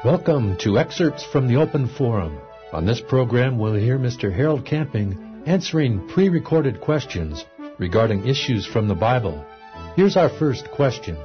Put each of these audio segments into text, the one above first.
Welcome to Excerpts from the Open Forum. On this program, we'll hear Mr. Harold Camping answering pre-recorded questions regarding issues from the Bible. Here's our first question.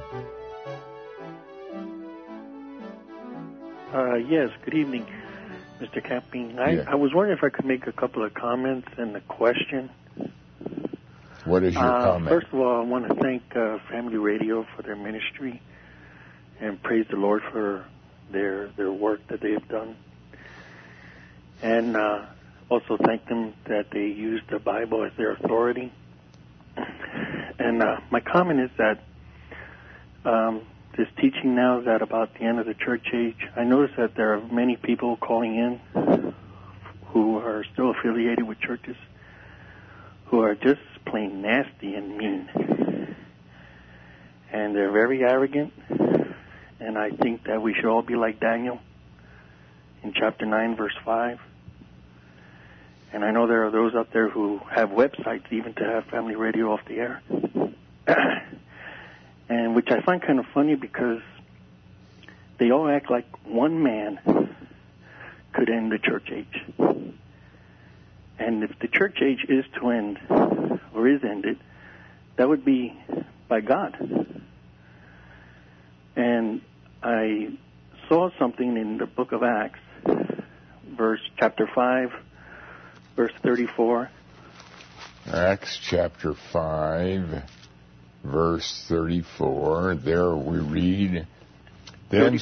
Yes, good evening, Mr. Camping. I was wondering if I could make a couple of comments and a question. What is your comment? First of all, I want to thank Family Radio for their ministry and praise the Lord for their work that they have done. And also thank them that they use the Bible as their authority. And my comment is that this teaching now is at about the end of the church age. I notice that there are many people calling in who are still affiliated with churches who are just plain nasty and mean. And they're very arrogant. And I think that we should all be like Daniel in chapter 9, verse 5. And I know there are those out there who have websites even to have Family Radio off the air. And which I find kind of funny because they all act like one man could end the church age. And if the church age is to end, or is ended, that would be by God. And I saw something in the book of Acts, chapter 5, verse 34. Acts chapter 5, verse 34. There we read, Then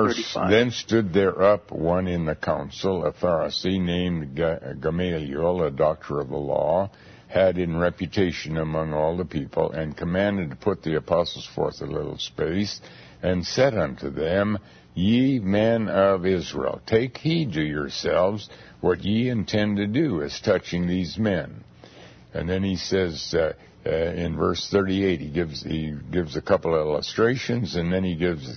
stood there up one in the council, a Pharisee named Gamaliel, a doctor of the law, had in reputation among all the people, and commanded to put the apostles forth a little space, and said unto them, Ye men of Israel, take heed to yourselves what ye intend to do as touching these men. And then he says in verse 38, he gives a couple of illustrations, and then he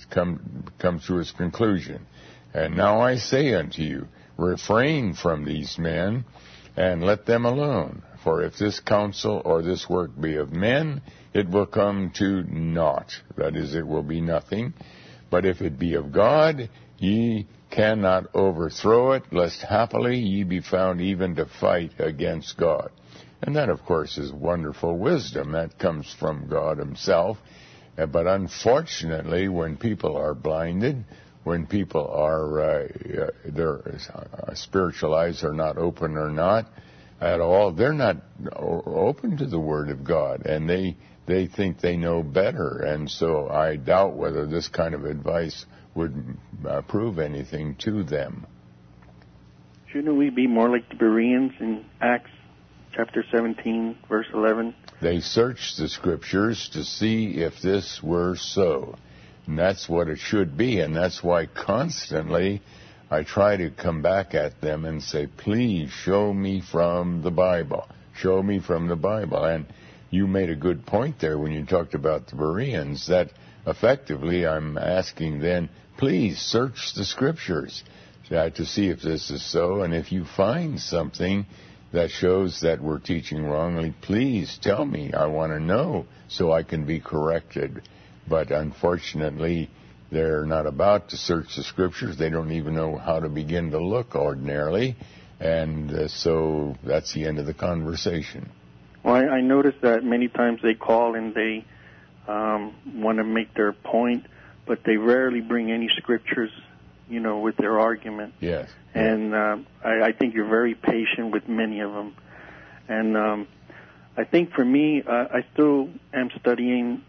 comes to his conclusion. And now I say unto you, refrain from these men, and let them alone. For if this counsel or this work be of men, it will come to naught. That is, it will be nothing. But if it be of God, ye cannot overthrow it, lest happily ye be found even to fight against God. And that, of course, is wonderful wisdom. That comes from God himself. But unfortunately, when people are blinded, when people are, their spiritual eyes are not open or not at all, they're not open to the Word of God, and they think they know better. And so I doubt whether this kind of advice would prove anything to them. Shouldn't we be more like the Bereans in Acts chapter 17, verse 11? They searched the Scriptures to see if this were so. And that's what it should be. And that's why constantly I try to come back at them and say, please show me from the Bible. Show me from the Bible. And you made a good point there when you talked about the Bereans, that effectively I'm asking then, please search the Scriptures to see if this is so. And if you find something that shows that we're teaching wrongly, please tell me. I want to know so I can be corrected. But unfortunately, they're not about to search the Scriptures. They don't even know how to begin to look ordinarily. And so that's the end of the conversation. Well, I noticed that many times they call and they want to make their point, but they rarely bring any Scriptures, with their argument. Yes. And I think you're very patient with many of them. And I think for me, I still am studying.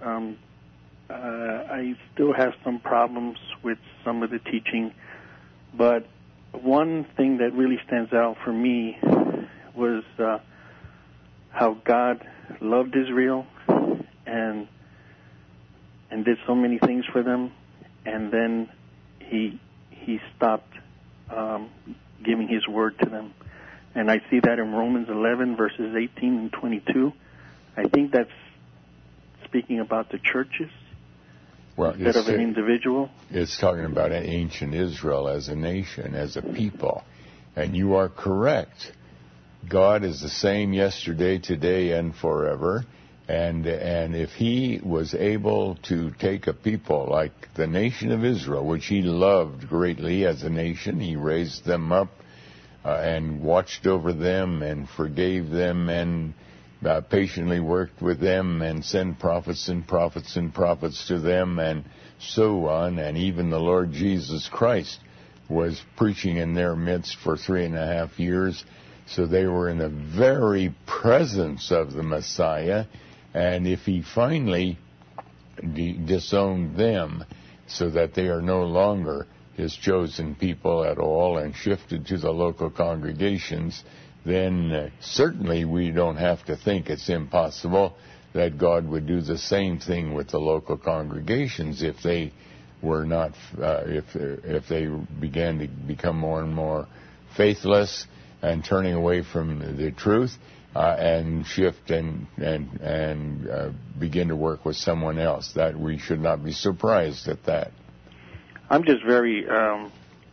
I still have some problems with some of the teaching. But one thing that really stands out for me was how God loved Israel and did so many things for them. And then he stopped giving his word to them. And I see that in Romans 11, verses 18 and 22. I think that's speaking about the churches instead of an individual. It's talking about ancient Israel as a nation, as a people. And you are correct. God is the same yesterday, today, and forever. And if he was able to take a people like the nation of Israel, which he loved greatly as a nation, he raised them up and watched over them and forgave them and patiently worked with them and sent prophets and prophets and prophets to them and so on. And even the Lord Jesus Christ was preaching in their midst for 3.5 years. So they were in the very presence of the Messiah. And if he finally disowned them so that they are no longer his chosen people at all and shifted to the local congregations, then certainly we don't have to think it's impossible that God would do the same thing with the local congregations if they were not, if they began to become more and more faithless and turning away from the truth. And shift and begin to work with someone else. That we should not be surprised at that. I'm just very, I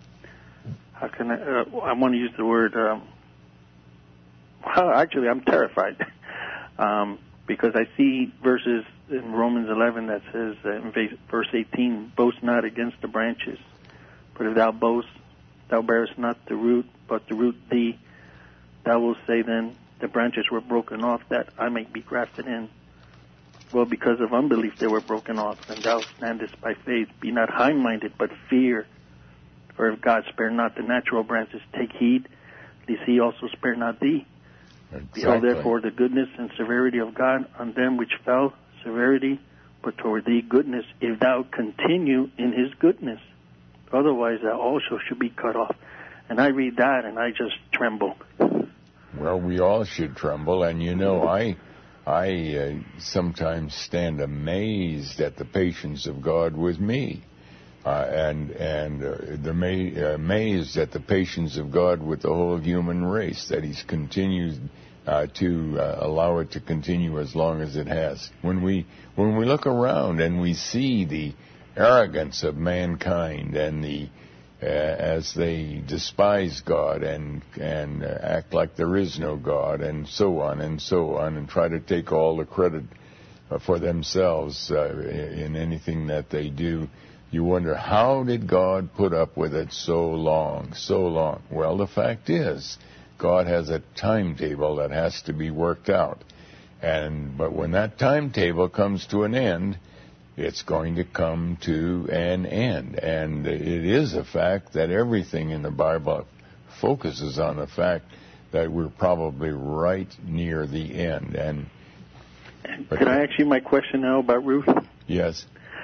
want to use the word, well, actually I'm terrified because I see verses in Romans 11 that says, in verse 18, boast not against the branches, but if thou boast, thou bearest not the root, but the root thee. Thou wilt say then, the branches were broken off that I might be grafted in. Well, because of unbelief they were broken off, and thou standest by faith. Be not high-minded, but fear. For if God spare not the natural branches, take heed, lest he also spare not thee. Exactly. Behold, therefore, the goodness and severity of God on them which fell, severity, but toward thee goodness, if thou continue in his goodness. Otherwise thou also should be cut off. And I read that, and I just tremble. Well, we all should tremble, and you know, I sometimes stand amazed at the patience of God with me, and amazed at the patience of God with the whole human race, that He's continued to allow it to continue as long as it has. When we look around and we see the arrogance of mankind and as they despise God and act like there is no God and so on and try to take all the credit for themselves in anything that they do, you wonder, how did God put up with it so long? Well, the fact is, God has a timetable that has to be worked out. But when that timetable comes to an end, it's going to come to an end. And it is a fact that everything in the Bible focuses on the fact that we're probably right near the end. Can I ask you my question now about Ruth? Yes.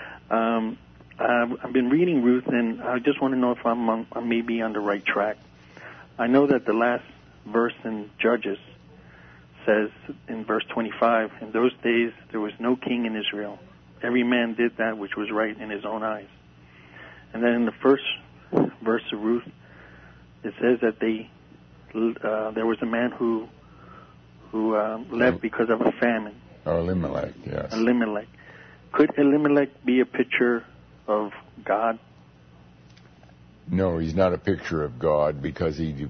I've been reading Ruth, and I just want to know if I'm maybe on the right track. I know that the last verse in Judges says, in verse 25, in those days there was no king in Israel. Every man did that which was right in his own eyes. And then in the first verse of Ruth, it says that there was a man who left because of a famine. Elimelech, yes. Elimelech. Could Elimelech be a picture of God? No, he's not a picture of God because no,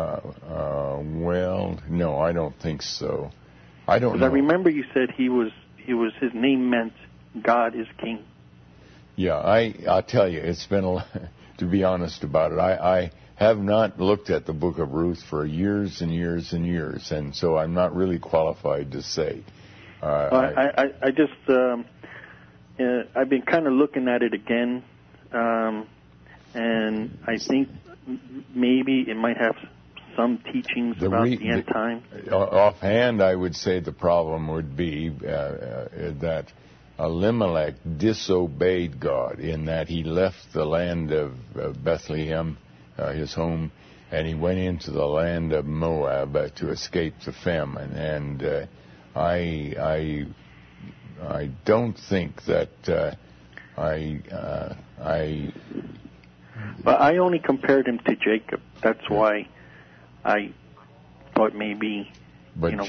I don't think so. I don't know. Because I remember you said his name meant God is King. Yeah, I'll tell you, it's been to be honest about it, I have not looked at the book of Ruth for years and years and years, and so I'm not really qualified to say. I've been kind of looking at it again, and I think maybe it might have some teachings about the end time. Offhand, I would say the problem would be that Elimelech disobeyed God in that he left the land of Bethlehem, his home, and he went into the land of Moab to escape the famine. And I don't think that But I only compared him to Jacob. That's why I thought maybe. But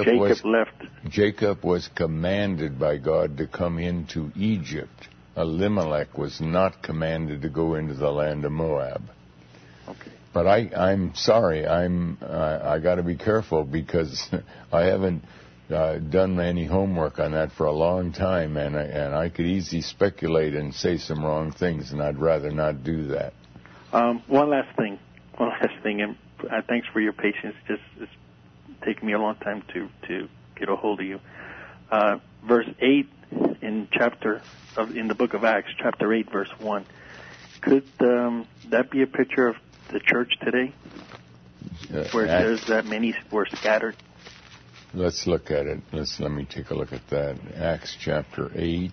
Jacob was commanded by God to come into Egypt. Elimelech was not commanded to go into the land of Moab. Okay. But I'm sorry, I got to be careful because I haven't done any homework on that for a long time, and I could easily speculate and say some wrong things, and I'd rather not do that. One last thing, and thanks for your patience. It's taken me a long time to get a hold of you. Verse 8 in the book of Acts, chapter 8, verse 1. Could that be a picture of the church today, where it says that many were scattered? Let's look at it. Let me take a look at that. Acts chapter 8,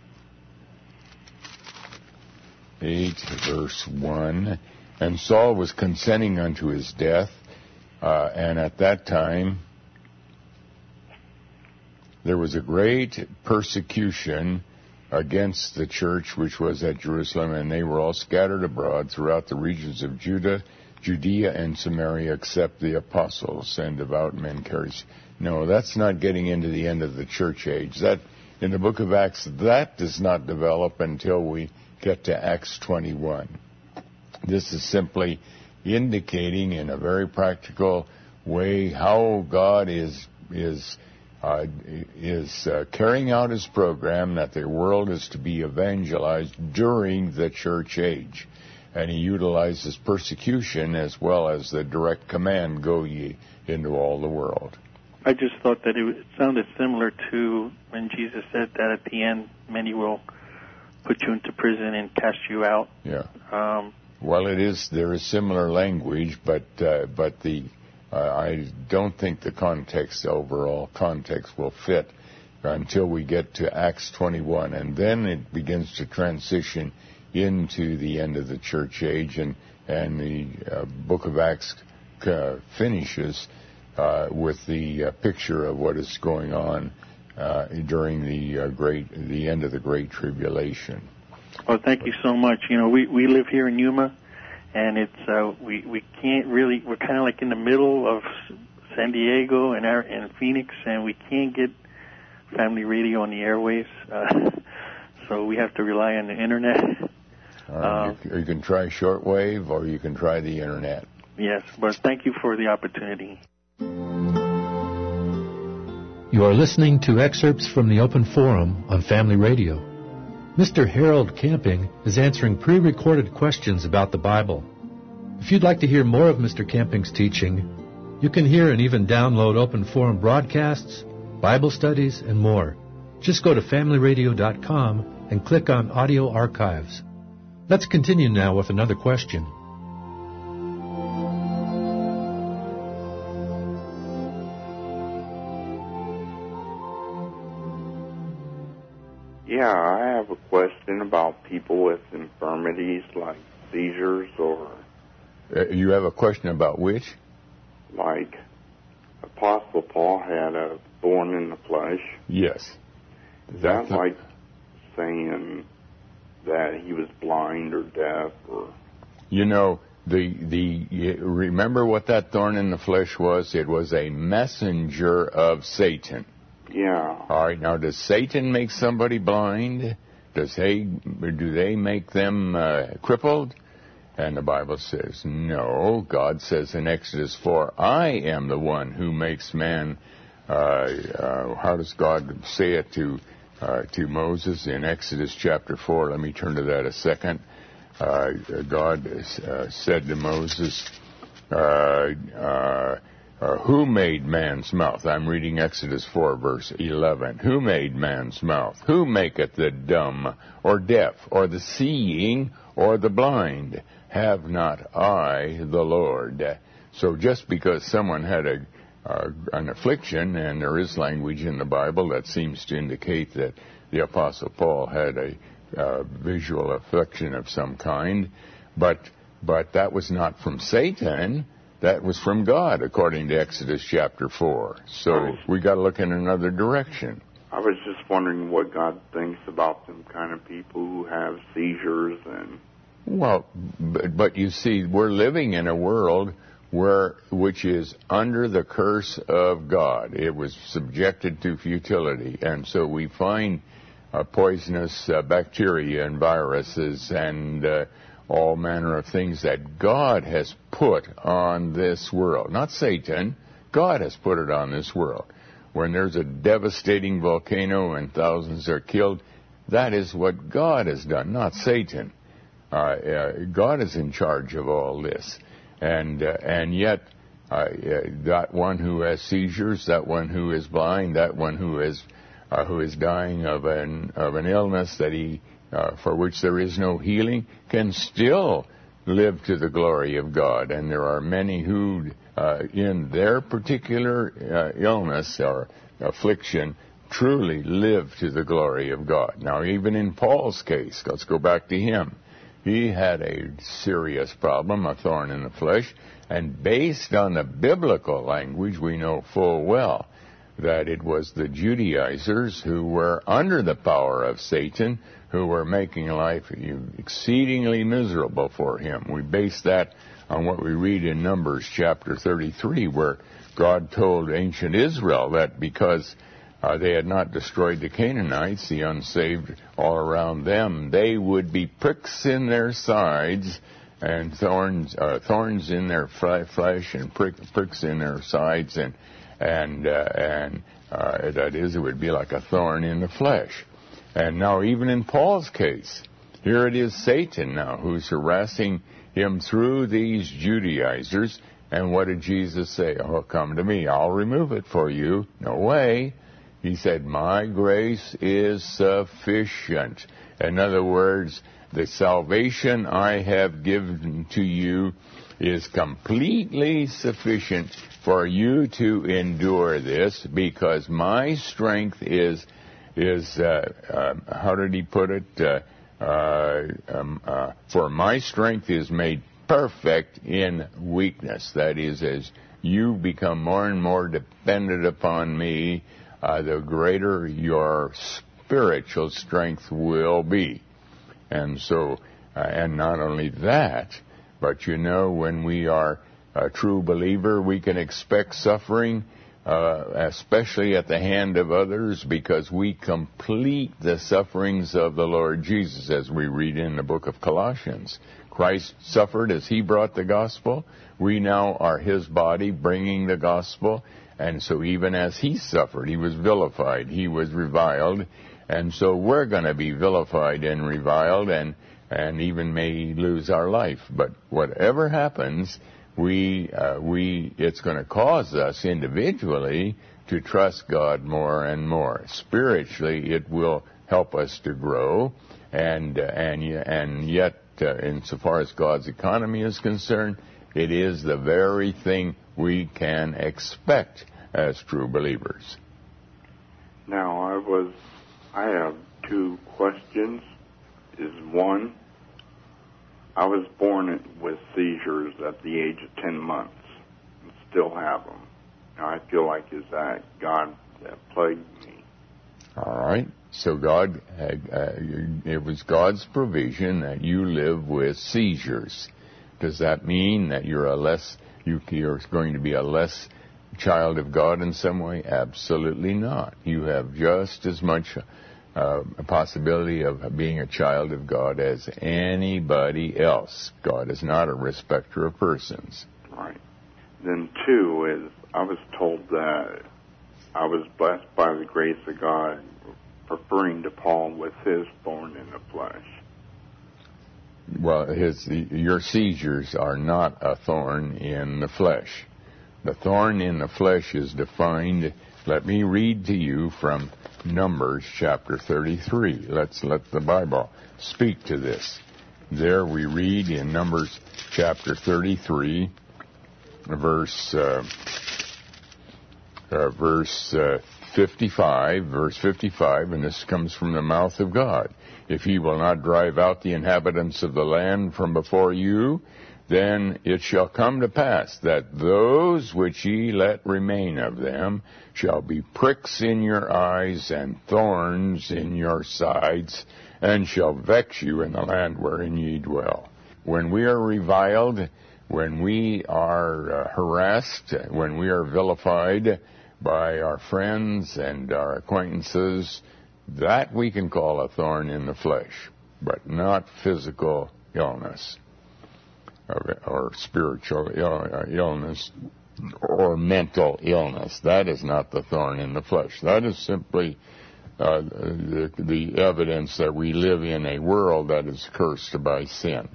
verse 1. And Saul was consenting unto his death, and at that time there was a great persecution against the church which was at Jerusalem, and they were all scattered abroad throughout the regions of Judea and Samaria, except the apostles and devout men carried. No, that's not getting into the end of the church age. That in the book of Acts, that does not develop until we get to Acts 21. This is simply indicating in a very practical way how God is carrying out his program, that the world is to be evangelized during the church age. And he utilizes persecution as well as the direct command, go ye into all the world. I just thought that it sounded similar to when Jesus said that at the end, many will put you into prison and cast you out. Yeah. Well, there is similar language, but I don't think the overall context will fit until we get to Acts 21, and then it begins to transition into the end of the church age, and the book of Acts finishes with the picture of what is going on during the end of the Great Tribulation. Well, thank you so much. You know, we live here in Yuma, and it's we can't really. We're kind of like in the middle of San Diego and Phoenix, and we can't get family radio on the airwaves, so we have to rely on the internet. You can try shortwave, or you can try the internet. Yes, but thank you for the opportunity. You are listening to excerpts from the Open Forum on Family Radio. Mr. Harold Camping is answering pre-recorded questions about the Bible. If you'd like to hear more of Mr. Camping's teaching, you can hear and even download Open Forum broadcasts, Bible studies, and more. Just go to FamilyRadio.com and click on Audio Archives. Let's continue now with another question. Yeah, I have a question about people with infirmities like seizures or... You have a question about which? Like Apostle Paul had a thorn in the flesh. Yes. Is that like saying that he was blind or deaf or... You know, remember what that thorn in the flesh was? It was a messenger of Satan. Yeah. All right. Now, does Satan make somebody blind? Do they make them crippled? And the Bible says no. God says in Exodus 4, I am the one who makes man. How does God say it to Moses in Exodus chapter 4? Let me turn to that a second. God said to Moses, who made man's mouth? I'm reading Exodus 4, verse 11. Who made man's mouth? Who maketh the dumb or deaf or the seeing or the blind? Have not I the Lord? So just because someone had an affliction, and there is language in the Bible that seems to indicate that the Apostle Paul had a visual affliction of some kind, but that was not from Satan. That was from God, according to Exodus chapter 4. So we got to look in another direction. I was just wondering what God thinks about them kind of people who have seizures and... Well, but you see, we're living in a world which is under the curse of God. It was subjected to futility, and so we find poisonous bacteria and viruses and all manner of things that God has put on this world. Not Satan. God has put it on this world. when there's a devastating volcano and thousands are killed, that is what God has done, not Satan. God is in charge of all this. And yet, that one who has seizures, that one who is blind, that one who is dying of an illness that for which there is no healing, can still live to the glory of God. And there are many who, in their particular illness or affliction, truly live to the glory of God. Now, even in Paul's case, let's go back to him. He had a serious problem, a thorn in the flesh, and based on the biblical language, we know full well that it was the Judaizers who were under the power of Satan, who were making life exceedingly miserable for him. We base that on what we read in Numbers chapter 33, where God told ancient Israel that because they had not destroyed the Canaanites, the unsaved all around them, they would be pricks in their sides and thorns in their flesh and pricks in their sides, and that is, it would be like a thorn in the flesh. And now even in Paul's case, here it is Satan now who's harassing him through these Judaizers. And what did Jesus say? Oh, come to me, I'll remove it for you. No way. He said, my grace is sufficient. In other words, the salvation I have given to you is completely sufficient for you to endure this, because my strength is how did he put it? For my strength is made perfect in weakness. That is, as you become more and more dependent upon me, the greater your spiritual strength will be. And so, and not only that, but when we are a true believer, we can expect suffering, especially at the hand of others, because we complete the sufferings of the Lord Jesus, as we read in the book of Colossians. Christ suffered as he brought the gospel. We now are his body bringing the gospel. And so even as he suffered, he was vilified, he was reviled. And so we're going to be vilified and reviled and even may lose our life. But whatever happens, it's going to cause us individually to trust God more and more. Spiritually, it will help us to grow. And yet, insofar as God's economy is concerned, it is the very thing we can expect as true believers. Now, I have two questions. One, I was born with seizures at the age of 10 months and still have them. Now, I feel like is that God that plagued me. All right. So it was God's provision that you live with seizures. Does that mean that you're going to be a less child of God in some way? Absolutely not. You have just as much a possibility of being a child of God as anybody else. God is not a respecter of persons. Right. Then two is, I was told that I was blessed by the grace of God, referring to Paul with his thorn in the flesh. Well, your seizures are not a thorn in the flesh. The thorn in the flesh is defined. Let me read to you from Numbers chapter 33. Let's let the Bible speak to this. There we read in Numbers chapter 33, verse 55, and this comes from the mouth of God. If he will not drive out the inhabitants of the land from before you, then it shall come to pass that those which ye let remain of them shall be pricks in your eyes and thorns in your sides, and shall vex you in the land wherein ye dwell. When we are reviled, when we are harassed, when we are vilified by our friends and our acquaintances, that we can call a thorn in the flesh, but not physical illness or spiritual illness. or mental illness. That is not the thorn in the flesh. That is simply the evidence that we live in a world that is cursed by sin.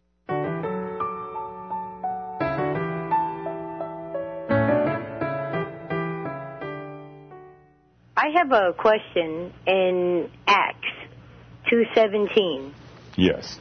I have a question in Acts 2:17. Yes.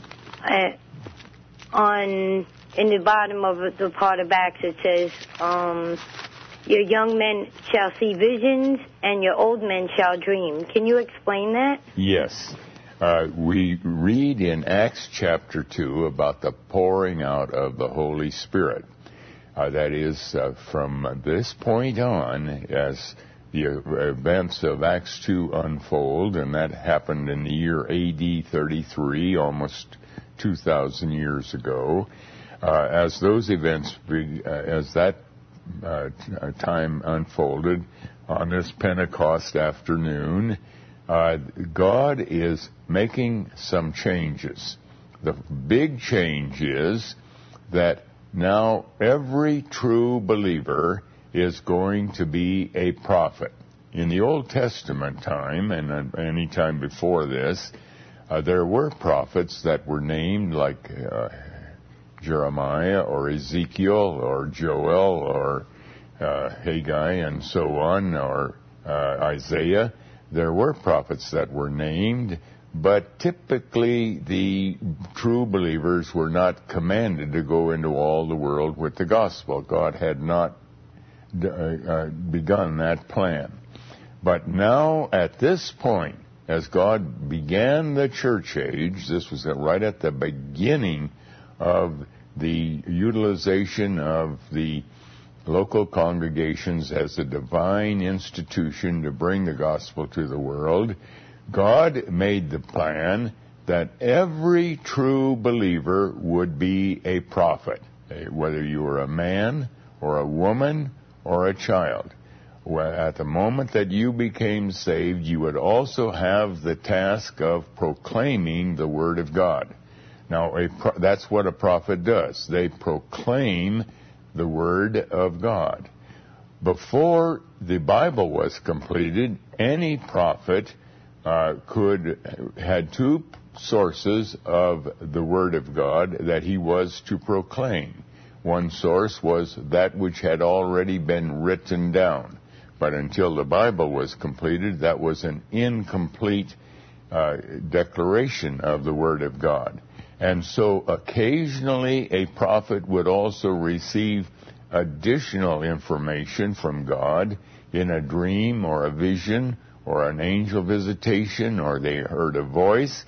In the bottom of the part of Acts, it says, your young men shall see visions and your old men shall dream. Can you explain that? Yes. We read in Acts chapter 2 about the pouring out of the Holy Spirit. That is, from this point on, as the events of Acts 2 unfold, and that happened in the year AD 33, almost 2,000 years ago. As those events, as that time unfolded on this Pentecost afternoon, God is making some changes. The big change is that now every true believer is going to be a prophet. In the Old Testament time, and any time before this, there were prophets that were named like Jeremiah or Ezekiel or Joel or Haggai and so on, or Isaiah. There were prophets that were named, but typically the true believers were not commanded to go into all the world with the gospel. God had not begun that plan. But now, at this point, as God began the church age, this was right at the beginning of the utilization of the local congregations as a divine institution to bring the gospel to the world, God made the plan that every true believer would be a prophet, whether you were a man or a woman or a child. At the moment that you became saved, you would also have the task of proclaiming the Word of God. Now, that's what a prophet does. They proclaim the Word of God. Before the Bible was completed, any prophet had two sources of the Word of God that he was to proclaim. One source was that which had already been written down. But until the Bible was completed, that was an incomplete declaration of the Word of God. And so occasionally a prophet would also receive additional information from God in a dream or a vision or an angel visitation, or they heard a voice.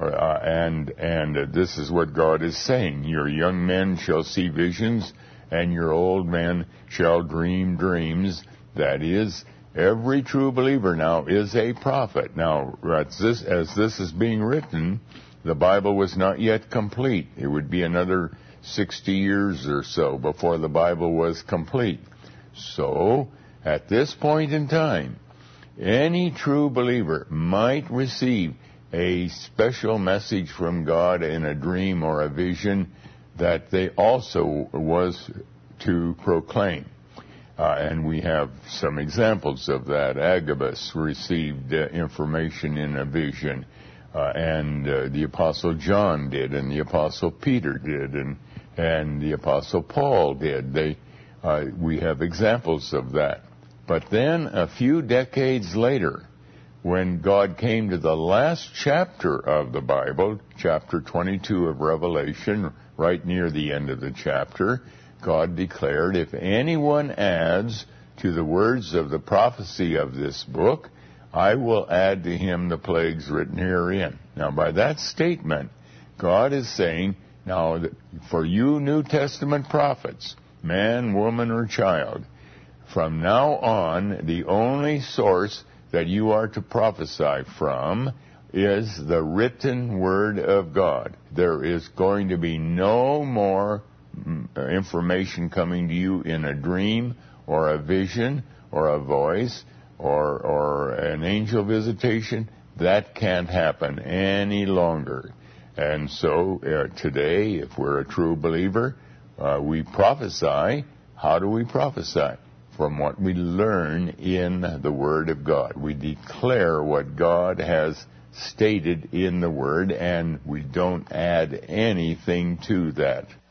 And this is what God is saying. Your young men shall see visions, and your old men shall dream dreams. That is, every true believer now is a prophet. Now, as this is being written, the Bible was not yet complete. It would be another 60 years or so before the Bible was complete. So, at this point in time, any true believer might receive a special message from God in a dream or a vision that they also was to proclaim. And we have some examples of that. Agabus received information in a vision, and the Apostle John did, and the Apostle Peter did, and the Apostle Paul did. We have examples of that. But then a few decades later, when God came to the last chapter of the Bible, chapter 22 of Revelation, right near the end of the chapter, God declared, if anyone adds to the words of the prophecy of this book, I will add to him the plagues written herein. Now, by that statement, God is saying, now, for you New Testament prophets, man, woman, or child, from now on, the only source that you are to prophesy from is the written Word of God. There is going to be no more information coming to you in a dream or a vision or a voice or an angel visitation. That can't happen any longer. And so today, if we're a true believer, we prophesy How do we prophesy? From what we learn in the Word of God. We declare what God has stated in the Word, and we don't add anything to that.